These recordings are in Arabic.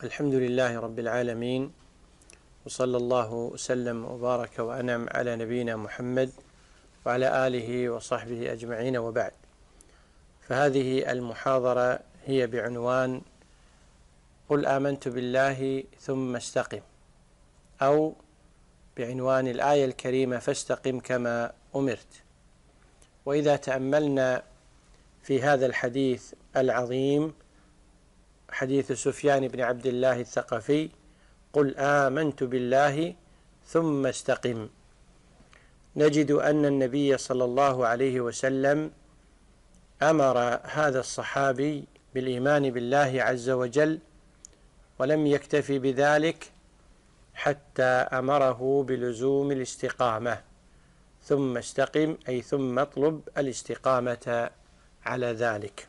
الحمد لله رب العالمين، وصلى الله وسلم وبارك وأنعم على نبينا محمد وعلى آله وصحبه أجمعين، وبعد. فهذه المحاضرة هي بعنوان قل آمنت بالله ثم استقم، أو بعنوان الآية الكريمة فاستقم كما أمرت. وإذا تأملنا في هذا الحديث العظيم، حديث سفيان بن عبد الله الثقفي، قل آمنت بالله ثم استقم، نجد أن النبي صلى الله عليه وسلم أمر هذا الصحابي بالإيمان بالله عز وجل، ولم يكتفي بذلك حتى أمره بلزوم الاستقامة. ثم استقم أي ثم اطلب الاستقامة على ذلك.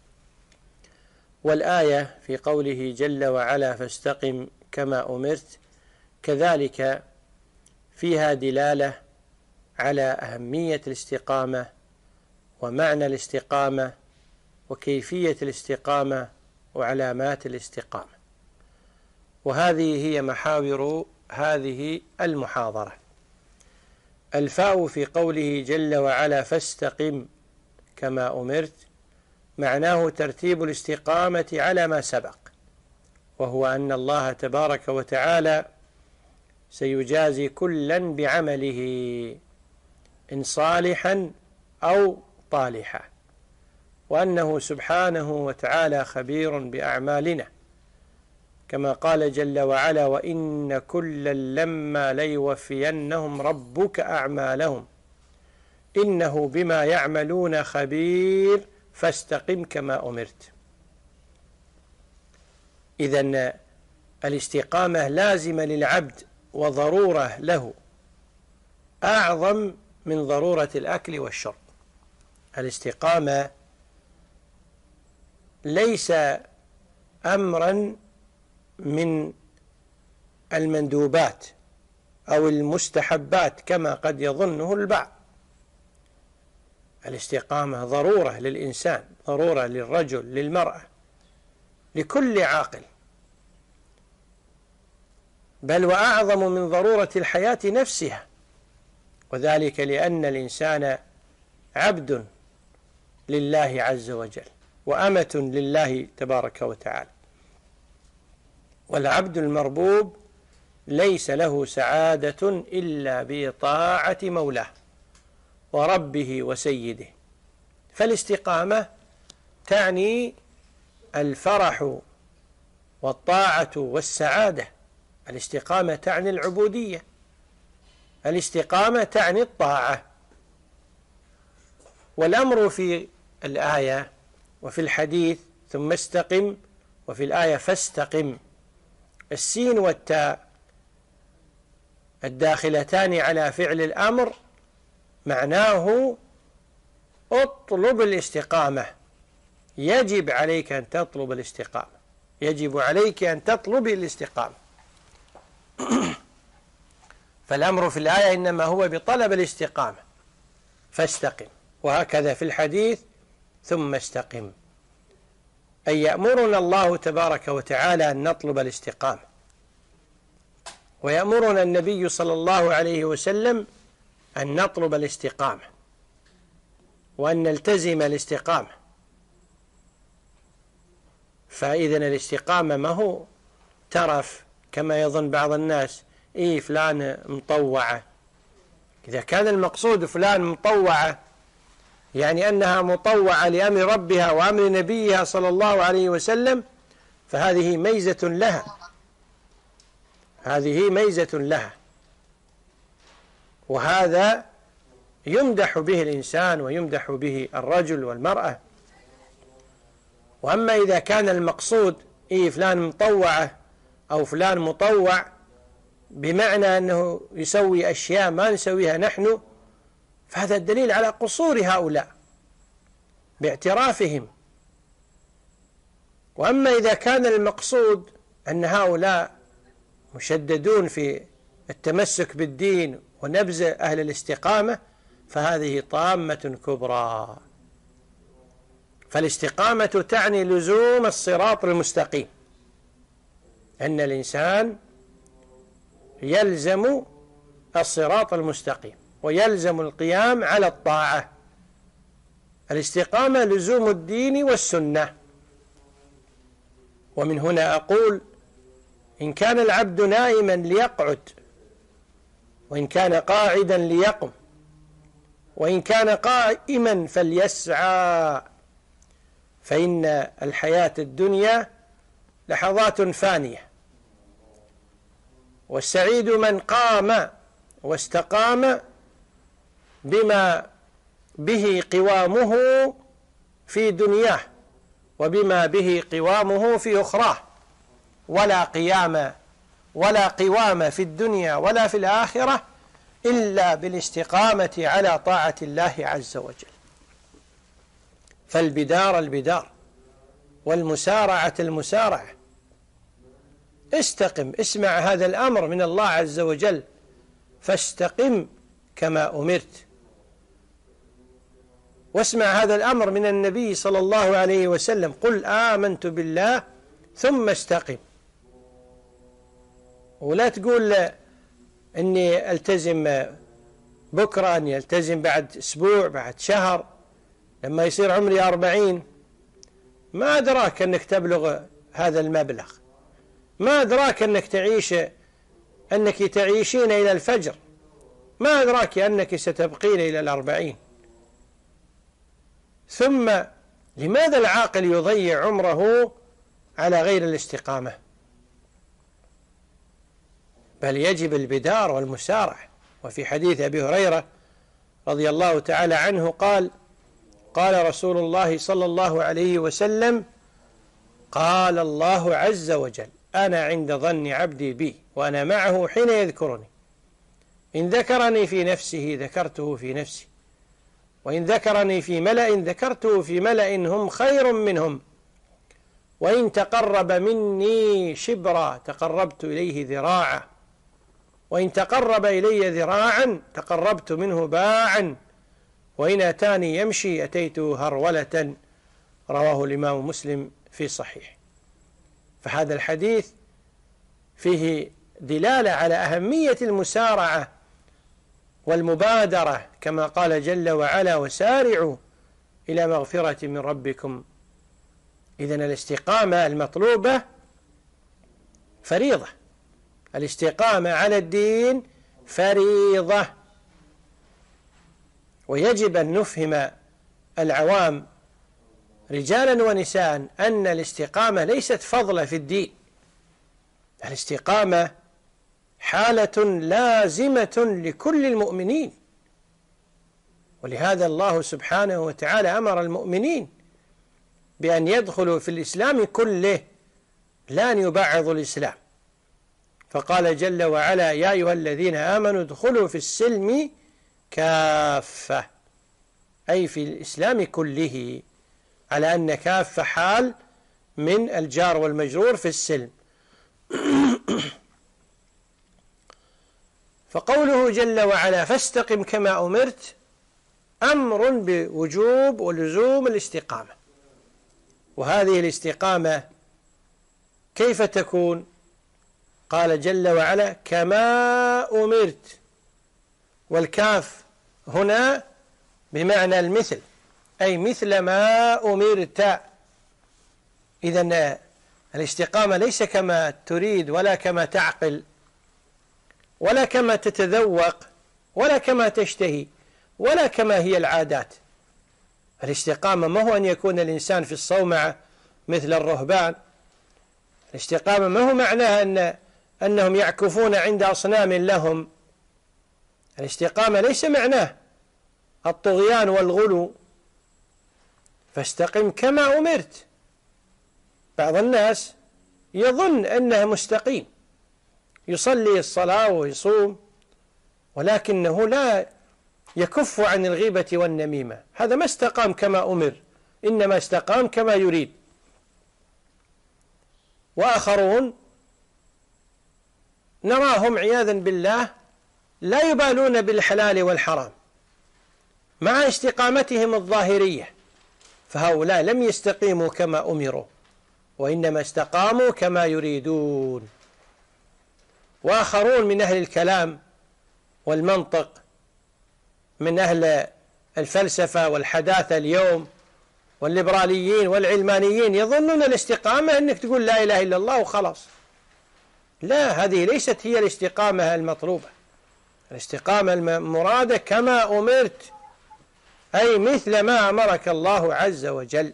والآية في قوله جل وعلا فاستقم كما أمرت كذلك فيها دلالة على أهمية الاستقامة ومعنى الاستقامة وكيفية الاستقامة وعلامات الاستقامة، وهذه هي محاور هذه المحاضرة. الفاء في قوله جل وعلا فاستقم كما أمرت معناه ترتيب الاستقامة على ما سبق، وهو أن الله تبارك وتعالى سيجازي كلا بعمله إن صالحا أو طالحا، وأنه سبحانه وتعالى خبير بأعمالنا، كما قال جل وعلا وإن كلا لما ليوفينهم ربك أعمالهم إنه بما يعملون خبير فاستقم كما أمرت. إذن الاستقامة لازمة للعبد وضرورة له أعظم من ضرورة الأكل والشرب. الاستقامة ليس أمرا من المندوبات أو المستحبات كما قد يظنه البعض. الاستقامة ضرورة للإنسان، ضرورة للرجل، للمرأة، لكل عاقل، بل وأعظم من ضرورة الحياة نفسها، وذلك لأن الإنسان عبد لله عز وجل وأمة لله تبارك وتعالى، والعبد المربوب ليس له سعادة إلا بطاعة مولاه وربه وسيده. فالاستقامة تعني الفرح والطاعة والسعادة. الاستقامة تعني العبودية، الاستقامة تعني الطاعة. والأمر في الآية وفي الحديث ثم استقم، وفي الآية فاستقم، السين والتاء الداخلتان على فعل الأمر معناه اطلب الاستقامة، يجب عليك أن تطلب الاستقامة، يجب عليك أن تطلب الاستقامة. فالأمر في الآية إنما هو بطلب الاستقامة، فاستقم. وهكذا في الحديث ثم استقم، أي يأمرنا الله تبارك وتعالى أن نطلب الاستقامة، ويأمرنا النبي صلى الله عليه وسلم أن نطلب الاستقامة وأن نلتزم الاستقامة. فإذن الاستقامة ما هو ترف كما يظن بعض الناس، فلان مطوعة. إذا كان المقصود فلان مطوعة يعني أنها مطوعة لأمر ربها وأمر نبيها صلى الله عليه وسلم، فهذه ميزة لها، هذه ميزة لها، وهذا يمدح به الإنسان ويمدح به الرجل والمرأة. وأما إذا كان المقصود فلان مطوعة أو فلان مطوع بمعنى أنه يسوي أشياء ما نسويها نحن، فهذا الدليل على قصور هؤلاء باعترافهم. وأما إذا كان المقصود أن هؤلاء مشددون في التمسك بالدين ونبذ أهل الاستقامة، فهذه طامة كبرى. فالاستقامة تعني لزوم الصراط المستقيم، أن الإنسان يلزم الصراط المستقيم ويلزم القيام على الطاعة. الاستقامة لزوم الدين والسنة. ومن هنا أقول: إن كان العبد نائما ليقعد، وإن كان قاعدا ليقم، وإن كان قائما فليسعى، فإن الحياة الدنيا لحظات فانية، والسعيد من قام واستقام بما به قوامه في دنياه وبما به قوامه في أخراه. ولا قوام في الدنيا ولا في الآخرة إلا بالاستقامة على طاعة الله عز وجل. فالبدار البدار، والمسارعة المسارعة. استقم، اسمع هذا الأمر من الله عز وجل: فاستقم كما أمرت. واسمع هذا الأمر من النبي صلى الله عليه وسلم: قل آمنت بالله ثم استقم. ولا تقول إني ألتزم بكرة، أني ألتزم بعد أسبوع، بعد شهر، لما يصير عمري 40. ما أدراك أنك تبلغ هذا المبلغ، ما أدراك أنك تعيشين إلى الفجر، ما أدراك أنك ستبقين إلى 40. ثم لماذا العاقل يضيع عمره على غير الاستقامة؟ بل يجب البدار والمسارعة. وفي حديث أبي هريرة رضي الله تعالى عنه قال: قال رسول الله صلى الله عليه وسلم: قال الله عز وجل: أنا عند ظن عبدي بي وأنا معه حين يذكرني، إن ذكرني في نفسه ذكرته في نفسي، وإن ذكرني في ملأ ذكرته في ملأ هم خير منهم، وإن تقرب مني شبرا تقربت إليه ذراعا، وإن تقرب إلي ذراعا تقربت منه باعا، وإن أتاني يمشي أتيته هرولة. رواه الإمام مسلم في صحيح. فهذا الحديث فيه دلالة على أهمية المسارعة والمبادرة، كما قال جل وعلا: وسارعوا إلى مغفرة من ربكم. إذن الاستقامة المطلوبة فريضة، الاستقامة على الدين فريضة. ويجب أن نفهم العوام رجالا ونساء أن الاستقامة ليست فضلة في الدين. الاستقامة حالة لازمة لكل المؤمنين، ولهذا الله سبحانه وتعالى أمر المؤمنين بأن يدخلوا في الإسلام كله، لا أن يبعضوا الإسلام. فقال جل وعلا: يا أيها الذين آمنوا ادخلوا في السلم كافة، أي في الإسلام كله، على أن كافة حال من الجار والمجرور في السلم. فقوله جل وعلا: فاستقم كما أمرت، أمر بوجوب ولزوم الاستقامة. وهذه الاستقامة كيف تكون؟ قال جل وعلا: كما أمرت، والكاف هنا بمعنى المثل، أي مثل ما أمرت. إذن الاستقامة ليس كما تريد، ولا كما تعقل، ولا كما تتذوق، ولا كما تشتهي، ولا كما هي العادات. الاستقامة ما هو أن يكون الإنسان في الصومعة مثل الرهبان. الاستقامة ما هو معناها أنهم يعكفون عند أصنام لهم. الاستقامة ليس معناه الطغيان والغلو. فاستقم كما أمرت. بعض الناس يظن أنه مستقيم، يصلي الصلاة ويصوم، ولكنه لا يكف عن الغيبة والنميمة. هذا ما استقام كما أمر، إنما استقام كما يريد. وآخرون نراهم عياذا بالله لا يبالون بالحلال والحرام مع استقامتهم الظاهرية، فهؤلاء لم يستقيموا كما أمروا، وإنما استقاموا كما يريدون. وآخرون من أهل الكلام والمنطق، من أهل الفلسفة والحداثة اليوم والليبراليين والعلمانيين، يظنون الاستقامة أنك تقول لا إله إلا الله وخلاص. لا، هذه ليست هي الاستقامة المطلوبة. الاستقامة المرادة كما أمرت، أي مثل ما أمرك الله عز وجل.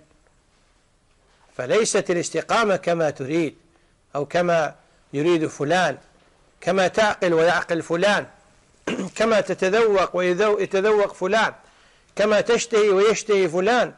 فليست الاستقامة كما تريد أو كما يريد فلان، كما تعقل ويعقل فلان، كما تتذوق ويتذوق فلان، كما تشتهي ويشتهي فلان.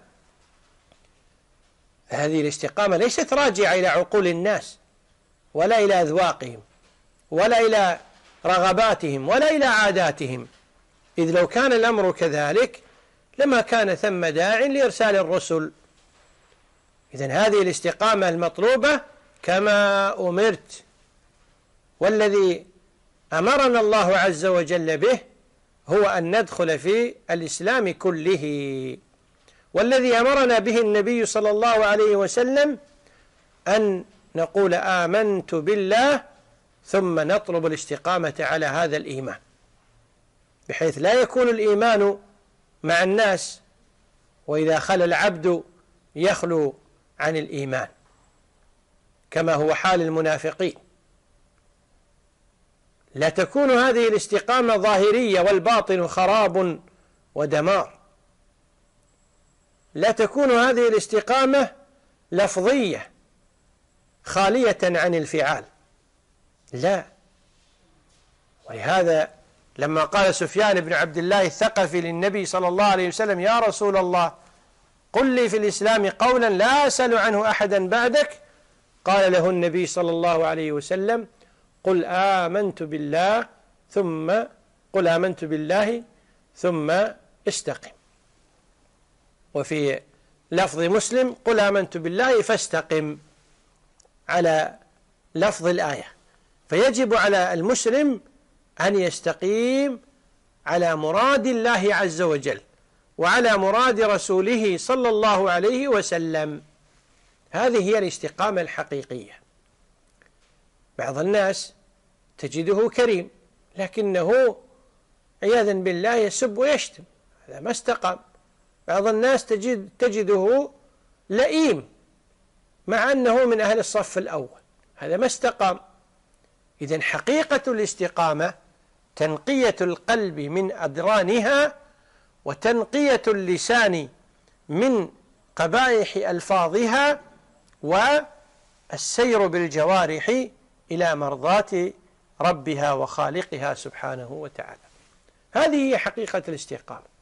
هذه الاستقامة ليست راجعة إلى عقول الناس ولا إلى أذواقهم ولا إلى رغباتهم ولا إلى عاداتهم، إذ لو كان الأمر كذلك لما كان ثم داع لإرسال الرسل. إذن هذه الاستقامة المطلوبة كما أمرت، والذي أمرنا الله عز وجل به هو أن ندخل في الإسلام كله، والذي أمرنا به النبي صلى الله عليه وسلم أن نقول آمنت بالله ثم نطلب الاستقامة على هذا الإيمان، بحيث لا يكون الإيمان مع الناس، وإذا خلى العبد يخلو عن الإيمان كما هو حال المنافقين. لا تكون هذه الاستقامة ظاهرية والباطن خراب ودمار. لا تكون هذه الاستقامة لفظية خالية عن الفعال، لا. ولهذا لما قال سفيان بن عبد الله الثقفي للنبي صلى الله عليه وسلم: يا رسول الله قل لي في الإسلام قولا لا أسأل عنه أحدا بعدك، قال له النبي صلى الله عليه وسلم: قل آمنت بالله ثم استقم. وفي لفظ مسلم: قل آمنت بالله فاستقم، على لفظ الآية. فيجب على المسلم أن يستقيم على مراد الله عز وجل وعلى مراد رسوله صلى الله عليه وسلم. هذه هي الاستقامة الحقيقية. بعض الناس تجده كريم لكنه عياذا بالله يسب ويشتم، هذا ما استقام. بعض الناس تجده لئيم مع أنه من أهل الصف الأول، هذا ما استقام. إذن حقيقة الاستقامة تنقية القلب من أدرانها، وتنقية اللسان من قبائح ألفاظها، والسير بالجوارح إلى مرضاة ربها وخالقها سبحانه وتعالى. هذه هي حقيقة الاستقامة.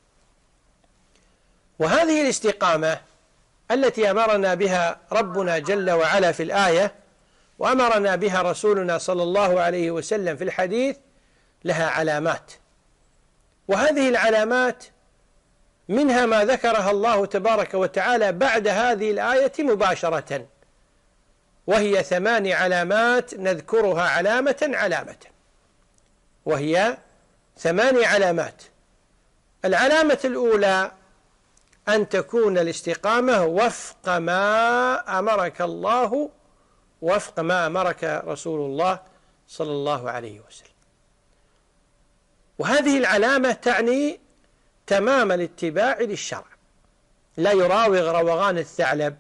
وهذه الاستقامة التي أمرنا بها ربنا جل وعلا في الآية، وأمرنا بها رسولنا صلى الله عليه وسلم في الحديث، لها علامات. وهذه العلامات منها ما ذكرها الله تبارك وتعالى بعد هذه الآية مباشرة، وهي 8 علامات نذكرها علامة، وهي 8 علامات. العلامة الأولى أن تكون الاستقامة وفق ما أمرك الله، وفق ما أمرك رسول الله صلى الله عليه وسلم. وهذه العلامة تعني تمام الاتباع للشرع، لا يراوغ روغان الثعلب،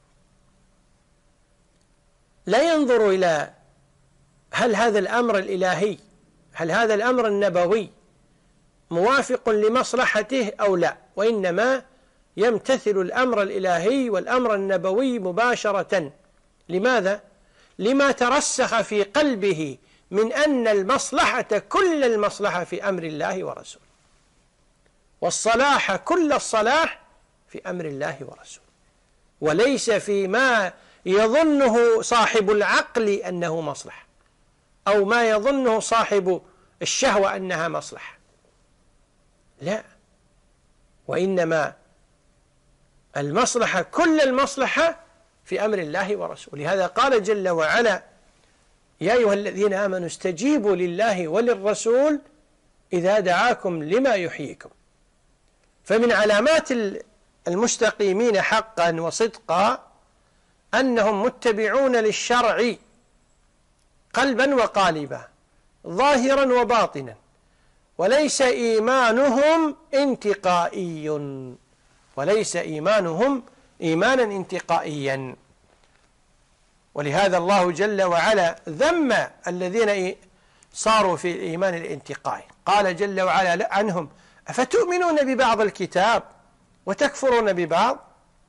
لا ينظر إلى هل هذا الأمر الإلهي، هل هذا الأمر النبوي موافق لمصلحته أو لا، وإنما يمتثل الأمر الإلهي والأمر النبوي مباشرة. لماذا؟ لما ترسخ في قلبه من أن المصلحة كل المصلحة في أمر الله ورسوله، والصلاح كل الصلاح في أمر الله ورسوله، وليس فيما يظنه صاحب العقل أنه مصلحة، أو ما يظنه صاحب الشهوة أنها مصلحة، لا، وإنما المصلحة كل المصلحة في أمر الله ورسوله. لهذا قال جل وعلا: يا أيها الذين آمنوا استجيبوا لله وللرسول إذا دعاكم لما يحييكم. فمن علامات المستقيمين حقا وصدقا أنهم متبعون للشرع قلبا وقالبا، ظاهرا وباطنا، وليس إيمانهم انتقائي، وليس إيمانهم إيمانا انتقائيا. ولهذا الله جل وعلا ذم الذين صاروا في الإيمان الانتقائي، قال جل وعلا عنهم: أفتؤمنون ببعض الكتاب وتكفرون ببعض؟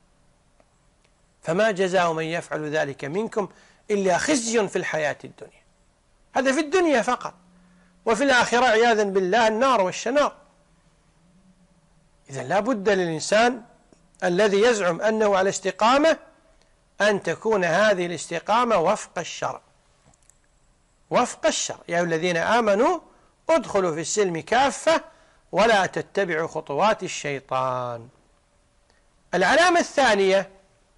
فما جزاء من يفعل ذلك منكم إلا خزي في الحياة الدنيا. هذا في الدنيا فقط، وفي الآخرة عياذا بالله النار والشنار. إذن لا بد للإنسان الذي يزعم أنه على استقامة أن تكون هذه الاستقامة وفق الشرع، وفق الشرع. يا أيها الذين آمنوا ادخلوا في السلم كافة ولا تتبعوا خطوات الشيطان. العلامة الثانية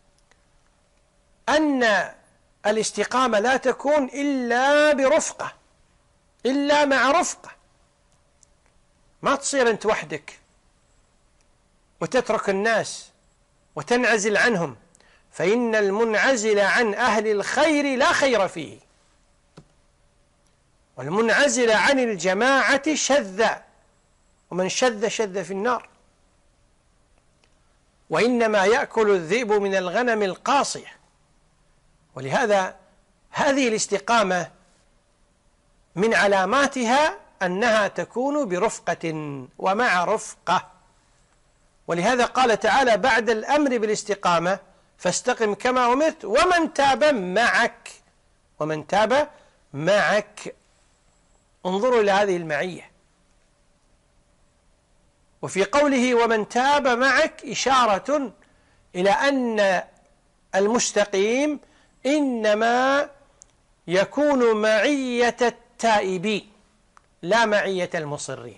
أن الاستقامة لا تكون إلا برفقة، إلا مع رفقة. ما تصير أنت وحدك وتترك الناس وتنعزل عنهم، فإن المنعزل عن أهل الخير لا خير فيه، والمنعزل عن الجماعة شذ، ومن شذ شذ في النار. وإنما يأكل الذئب من الغنم القاصية. ولهذا هذه الاستقامة من علاماتها أنها تكون برفقة ومع رفقة. ولهذا قال تعالى بعد الأمر بالاستقامة: فاستقم كما أمرت ومن تاب معك، ومن تاب معك. انظروا إلى هذه المعية. وفي قوله ومن تاب معك إشارة إلى أن المستقيم إنما يكون معية التائبين لا معية المصرين.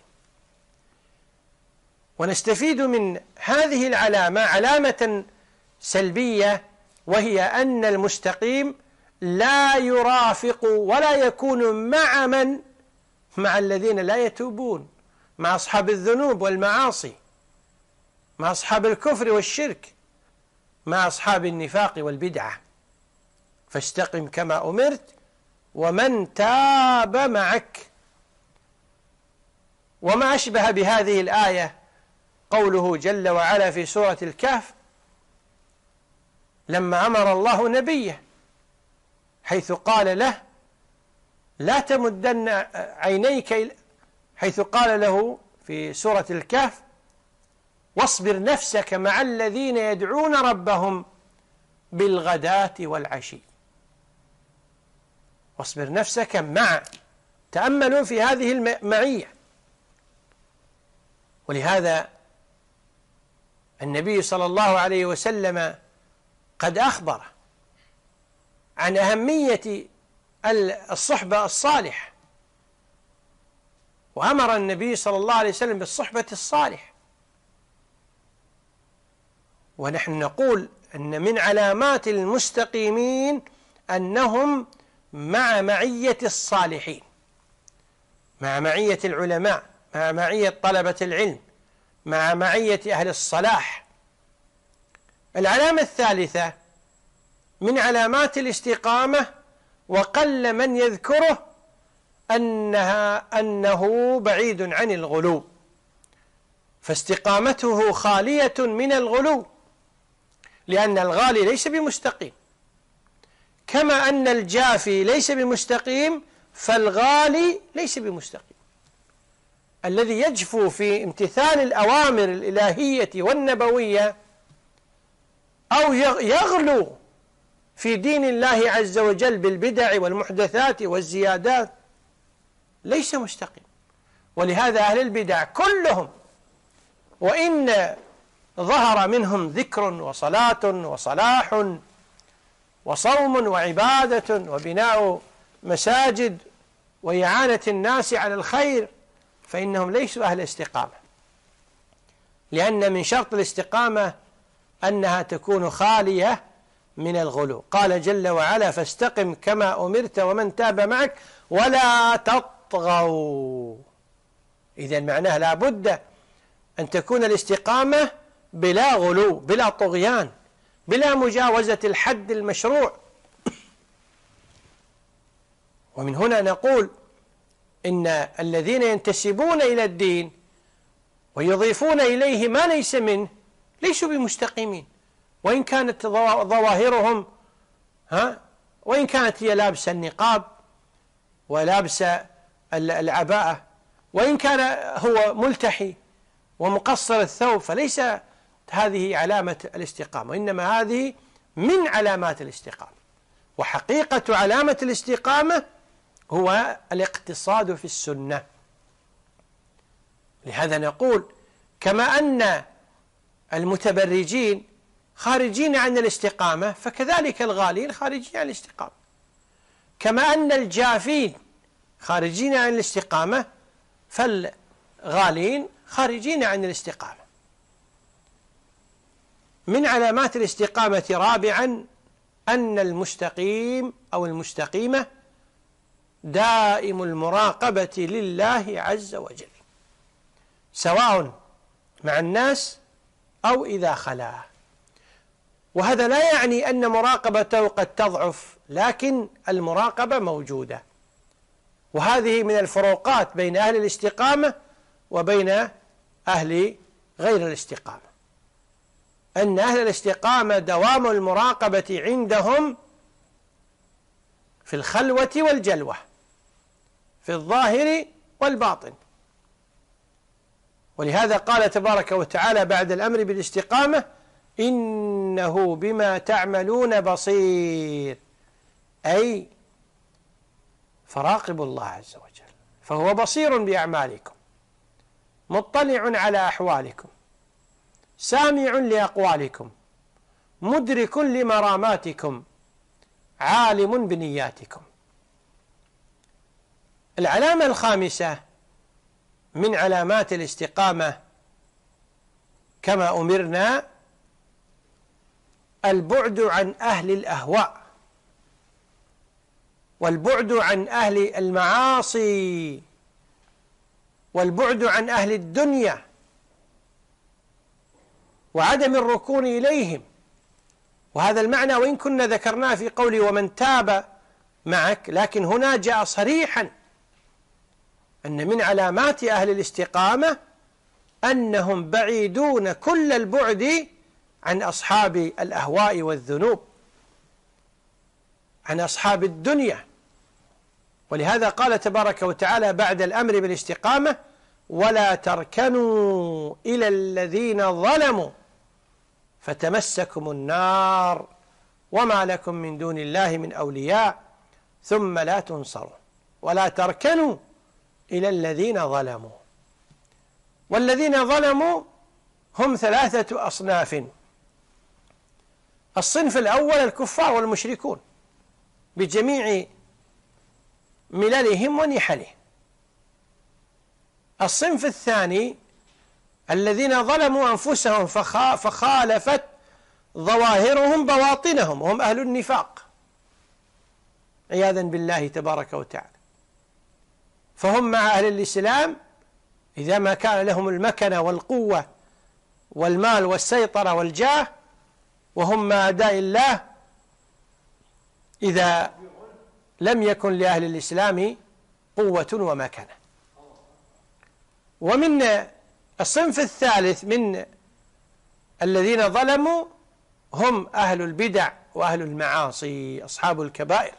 ونستفيد من هذه العلامة علامة سلبية، وهي أن المستقيم لا يرافق ولا يكون مع الذين لا يتوبون، مع أصحاب الذنوب والمعاصي، مع أصحاب الكفر والشرك، مع أصحاب النفاق والبدعة. فاستقم كما أمرت ومن تاب معك. وما أشبه بهذه الآية قوله جل وعلا في سورة الكهف لما أمر الله نبيه، حيث قال له لا تمدن عينيك، حيث قال له في سورة الكهف: واصبر نفسك مع الذين يدعون ربهم بالغداة والعشي. واصبر نفسك مع، تأملوا في هذه المعية. ولهذا النبي صلى الله عليه وسلم قد أخبر عن أهمية الصحبة الصالحة، وأمر النبي صلى الله عليه وسلم بالصحبة الصالحة. ونحن نقول أن من علامات المستقيمين أنهم مع معية الصالحين، مع معية العلماء، مع معية طلبة العلم، مع معية أهل الصلاح. العلامة الثالثة من علامات الاستقامة وقل من يذكره أنه بعيد عن الغلو، فاستقامته خالية من الغلو، لأن الغالي ليس بمستقيم، كما أن الجافي ليس بمستقيم فالغالي ليس بمستقيم. الذي يجفو في امتثال الأوامر الإلهية والنبوية أو يغلو في دين الله عز وجل بالبدع والمحدثات والزيادات ليس مستقيم. ولهذا أهل البدع كلهم وإن ظهر منهم ذكر وصلاة وصلاح وصوم وعبادة وبناء مساجد وإعانة الناس على الخير، فإنهم ليسوا أهل استقامة، لأن من شرط الاستقامة أنها تكون خالية من الغلو. قال جل وعلا: فاستقم كما أمرت ومن تاب معك ولا تطغوا. إذن معناه لا بد أن تكون الاستقامة بلا غلو، بلا طغيان، بلا مجاوزة الحد المشروع. ومن هنا نقول إن الذين ينتسبون إلى الدين ويضيفون إليه ما ليس منه ليسوا بمستقيمين، وإن كانت ظواهرهم وإن كانت هي لابسة النقاب ولابسة العباءة، وإن كان هو ملتحي ومقصر الثوب، فليس هذه علامة الاستقامة، وإنما هذه من علامات الاستقامة. وحقيقة علامة الاستقامة هو الاقتصاد في السنة. لهذا نقول كما أن المتبرجين خارجين عن الاستقامة فكذلك الغالين خارجين عن الاستقامة، كما أن الجافين خارجين عن الاستقامة فالغالين خارجين عن الاستقامة. من علامات الاستقامة رابعا أن المستقيم أو المستقيمة دائم المراقبة لله عز وجل، سواء مع الناس أو إذا خلا. وهذا لا يعني أن مراقبته قد تضعف، لكن المراقبة موجودة. وهذه من الفروقات بين أهل الاستقامة وبين أهل غير الاستقامة، أن أهل الاستقامة دوام المراقبة عندهم في الخلوة والجلوة، في الظاهر والباطن. ولهذا قال تبارك وتعالى بعد الأمر بالاستقامة: إنه بما تعملون بصير، أي فراقبوا الله عز وجل، فهو بصير بأعمالكم، مطلع على أحوالكم، سامع لأقوالكم، مدرك لمراماتكم، عالم بنياتكم. العلامة الخامسة من علامات الاستقامة كما أمرنا البعد عن أهل الأهواء، والبعد عن أهل المعاصي، والبعد عن أهل الدنيا، وعدم الركون إليهم. وهذا المعنى وإن كنا ذكرناه في قوله ومن تاب معك، لكن هنا جاء صريحا أن من علامات أهل الاستقامة أنهم بعيدون كل البعد عن أصحاب الأهواء والذنوب، عن أصحاب الدنيا. ولهذا قال تبارك وتعالى بعد الأمر بالاستقامة: ولا تركنوا إلى الذين ظلموا فتمسكم النار وما لكم من دون الله من أولياء ثم لا تنصرون. ولا تركنوا إلى الذين ظلموا. والذين ظلموا هم ثلاثة أصناف: الصنف الأول الكفار والمشركون بجميع مللهم ونحلهم. الصنف الثاني الذين ظلموا أنفسهم فخالفت ظواهرهم بواطنهم، وهم أهل النفاق عياذا بالله تبارك وتعالى. فهم مع أهل الإسلام إذا ما كان لهم المكنة والقوة والمال والسيطرة والجاه، وهم مع أعداء الله إذا لم يكن لأهل الإسلام قوة ومكنة. ومن الصنف الثالث من الذين ظلموا هم أهل البدع وأهل المعاصي، أصحاب الكبائر.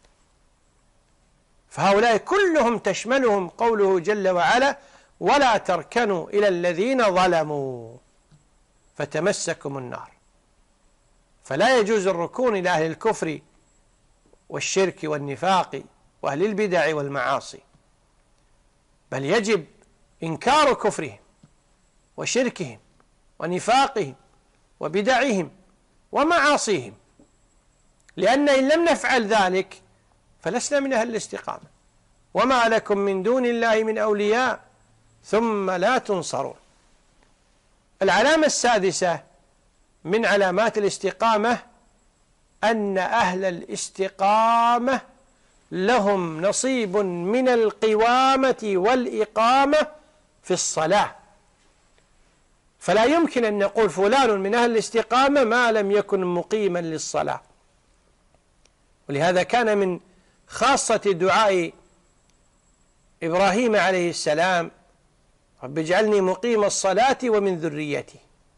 فهؤلاء كلهم تشملهم قوله جل وعلا: ولا تركنوا إلى الذين ظلموا فتمسكم النار. فلا يجوز الركون إلى أهل الكفر والشرك والنفاق وأهل البدع والمعاصي، بل يجب إنكار كفرهم وشركهم ونفاقهم وبدعهم ومعاصيهم، لأن إن لم نفعل ذلك فلسنا من أهل الاستقامة. وما لكم من دون الله من أولياء ثم لا تنصرون. العلامة السادسة من علامات الاستقامة أن أهل الاستقامة لهم نصيب من القوامة والإقامة في الصلاة، فلا يمكن أن نقول فلان من أهل الاستقامة ما لم يكن مقيما للصلاة. ولهذا كان من خاصة دعاء إبراهيم عليه السلام: رب اجعلني مقيم الصلاة ومن ذريتي.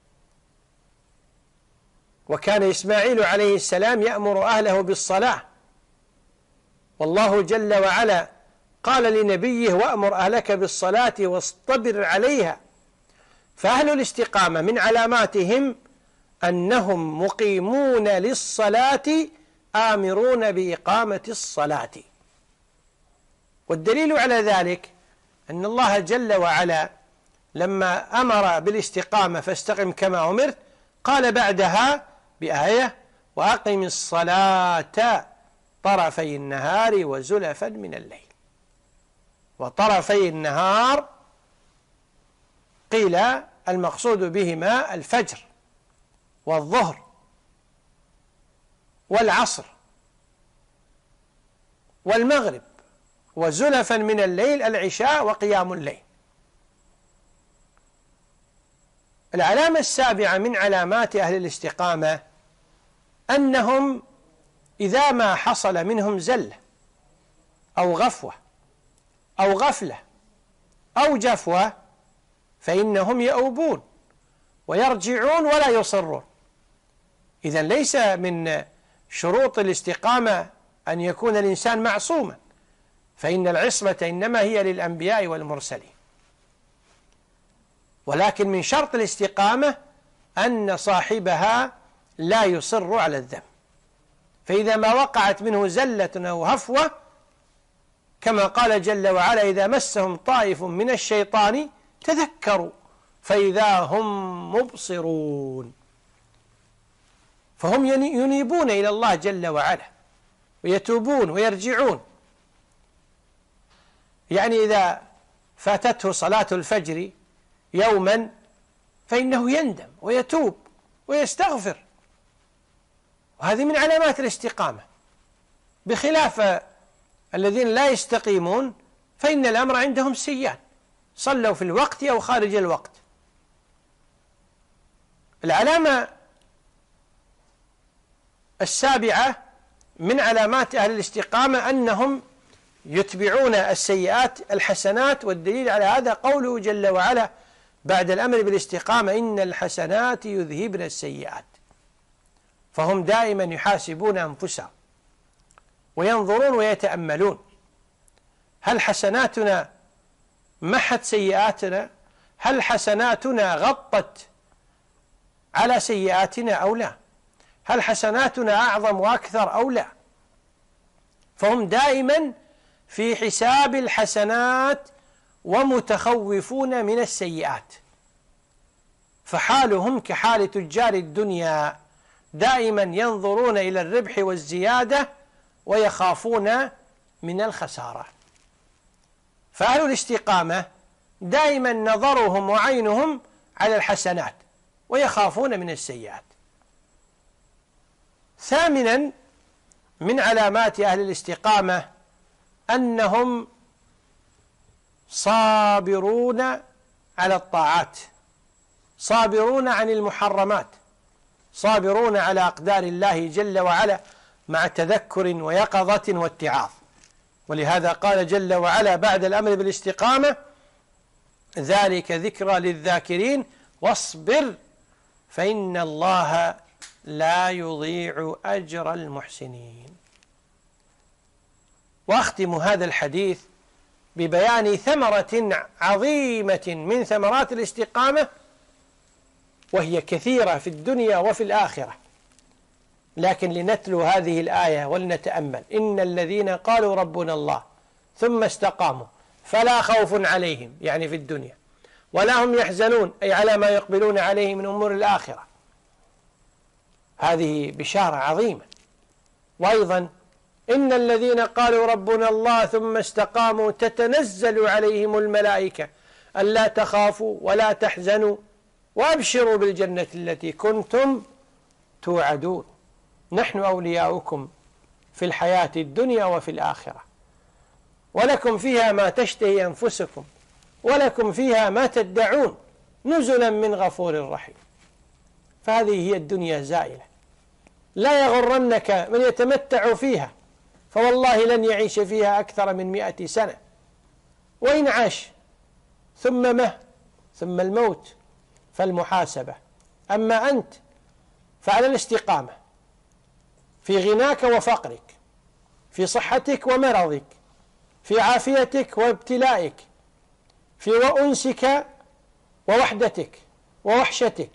وكان إسماعيل عليه السلام يأمر أهله بالصلاة، والله جل وعلا قال لنبيه: وأمر أهلك بالصلاة واصطبر عليها. فأهل الاستقامة من علاماتهم أنهم مقيمون للصلاة آمرون بإقامة الصلاة. والدليل على ذلك أن الله جل وعلا لما أمر بالاستقامة فاستقم كما أمرت قال بعدها بآية: وأقم الصلاة طرفي النهار وزلفا من الليل. وطرفي النهار قيل المقصود بهما الفجر والظهر والعصر والمغرب، وزلفا من الليل العشاء وقيام الليل. العلامة السابعة من علامات أهل الاستقامة أنهم إذا ما حصل منهم زلة أو غفوة أو غفلة أو جفوة فإنهم يؤوبون ويرجعون ولا يصرون. إذن ليس من شروط الاستقامة أن يكون الإنسان معصوما، فإن العصمة إنما هي للأنبياء والمرسلين، ولكن من شرط الاستقامة أن صاحبها لا يصر على الذنب. فإذا ما وقعت منه زلة أو هفوة كما قال جل وعلا: إذا مسهم طائف من الشيطان تذكروا فإذا هم مبصرون. فهم ينيبون إلى الله جل وعلا ويتوبون ويرجعون. يعني إذا فاتته صلاة الفجر يوما فإنه يندم ويتوب ويستغفر، وهذه من علامات الاستقامة، بخلاف الذين لا يستقيمون فإن الأمر عندهم سيان، صلوا في الوقت أو خارج الوقت. العلامة السابعة من علامات أهل الاستقامة أنهم يتبعون السيئات الحسنات، والدليل على هذا قوله جل وعلا بعد الأمر بالاستقامة: إن الحسنات يذهبن السيئات. فهم دائما يحاسبون أنفسهم وينظرون ويتأملون: هل حسناتنا محت سيئاتنا؟ هل حسناتنا غطت على سيئاتنا أو لا؟ هل حسناتنا أعظم وأكثر أو لا؟ فهم دائما في حساب الحسنات ومتخوفون من السيئات. فحالهم كحال تجار الدنيا، دائما ينظرون إلى الربح والزيادة ويخافون من الخسارة. فأهل الاستقامة دائما نظرهم وعينهم على الحسنات ويخافون من السيئات. ثامنا من علامات أهل الاستقامة أنهم صابرون على الطاعات، صابرون عن المحرمات، صابرون على أقدار الله جل وعلا مع تذكر ويقظة واتعاظ. ولهذا قال جل وعلا بعد الأمر بالاستقامة: ذلك ذكرى للذاكرين واصبر فإن الله لا يضيع أجر المحسنين. وأختم هذا الحديث ببيان ثمرة عظيمة من ثمرات الاستقامة، وهي كثيرة في الدنيا وفي الآخرة، لكن لنتلو هذه الآية ولنتأمل: إن الذين قالوا ربنا الله ثم استقاموا فلا خوف عليهم، يعني في الدنيا، ولا هم يحزنون، أي على ما يقبلون عليه من أمور الآخرة. هذه بشارة عظيمة. وأيضا: إن الذين قالوا ربنا الله ثم استقاموا تتنزل عليهم الملائكة ألا تخافوا ولا تحزنوا وأبشروا بالجنة التي كنتم توعدون، نحن أولياؤكم في الحياة الدنيا وفي الآخرة، ولكم فيها ما تشتهي أنفسكم ولكم فيها ما تدعون، نزلا من غفور رحيم. فهذه هي الدنيا زائلة، لا يغرنك من يتمتع فيها، فوالله لن يعيش فيها أكثر من 100 سنة، وإن عاش ثم ثم الموت، فالمحاسبة. أما أنت فعلى الاستقامة في غناك وفقرك، في صحتك ومرضك، في عافيتك وابتلائك، في وأنسك ووحدتك ووحشتك،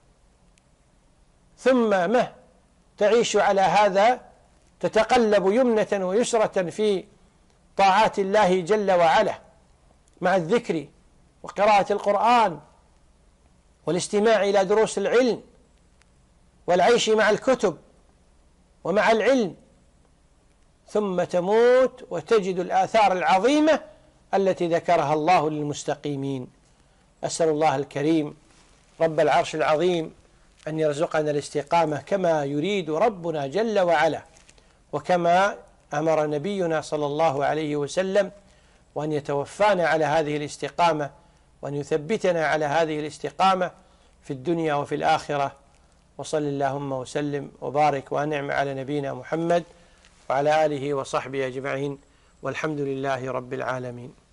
ثم تعيش على هذا، تتقلب يمنة ويسرة في طاعات الله جل وعلا، مع الذكر وقراءة القرآن والاستماع إلى دروس العلم والعيش مع الكتب ومع العلم، ثم تموت وتجد الآثار العظيمة التي ذكرها الله للمستقيمين. أسأل الله الكريم رب العرش العظيم أن يرزقنا الاستقامة كما يريد ربنا جل وعلا، وكما أمر نبينا صلى الله عليه وسلم، وأن يتوفانا على هذه الاستقامة، وأن يثبتنا على هذه الاستقامة في الدنيا وفي الآخرة. وصل اللهم وسلم وبارك وأنعم على نبينا محمد وعلى آله وصحبه أجمعين، والحمد لله رب العالمين.